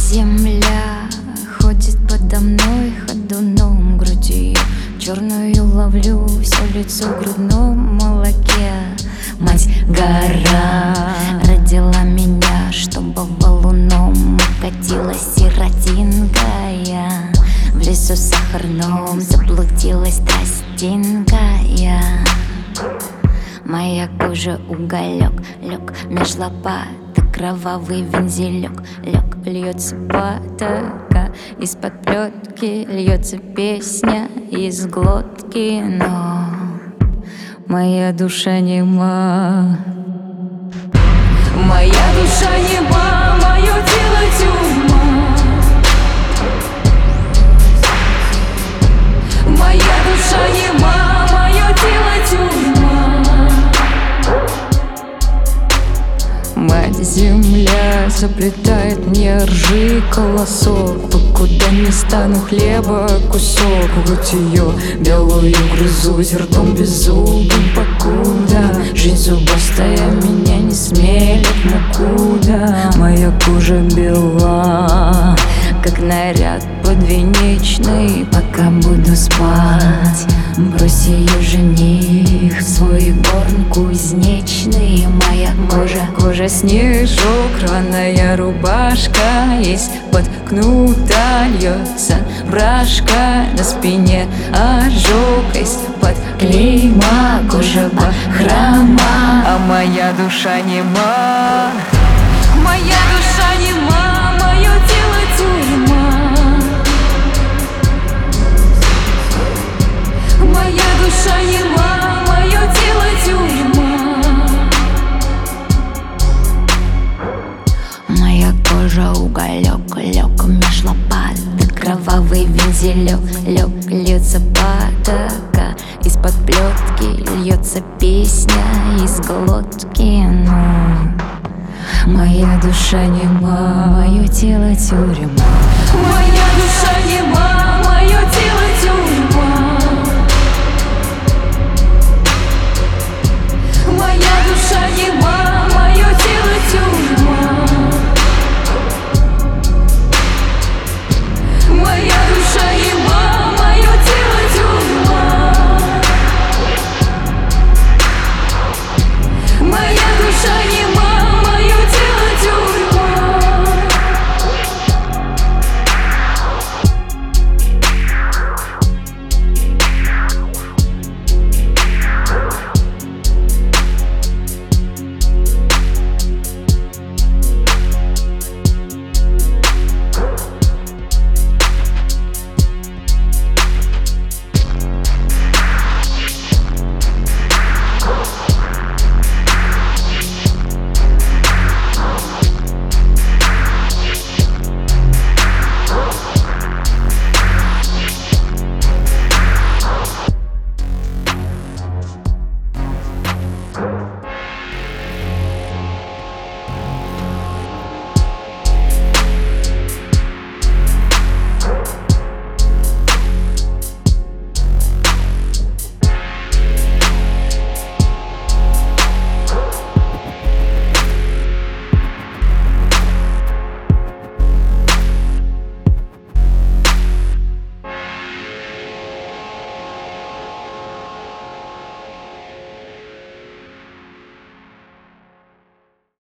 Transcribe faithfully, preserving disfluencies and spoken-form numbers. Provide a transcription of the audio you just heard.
Земля ходит подо мной ходуном, грудью черную ловлю, все лицо в грудном молоке. Мать гора родила меня, чтобы валуном укатилась сиротинка я. В лесу сахарном заблудилась тростинка я. Моя кожа уголек, лег меж лопаток, кровавый вензелек, лег, льется потока, из-под плетки льется песня из глотки, но моя душа нема. Моя душа нема, мое тело тюрьма. Моя душа нема, мое тело тюрьма. Мать земля заплетает мне ржи колосок, покуда не стану хлеба кусок. Вот ее белую грызусь ртом беззубым, покуда жизнь зубастая меня не смелит мукуда. Моя кожа бела, как наряд подвенечный. Пока буду спать, брось ее жених, свой горн кузнечный. Моя кожа, кожа снежок, рваная рубашка, есть подкнута, льется брашка, на спине ожог, есть под клейма, кожа бахрома, а моя душа нема. Моя душа нема, мое тело тюрьма. Моя душа нема, мое тело тюрьма. Моя кожа уголек, лег меж лопаток, кровавый вензелек, лег, льется потока, из-под плетки льется песня из глотки, но моя душа нема, мое тело тюрьма.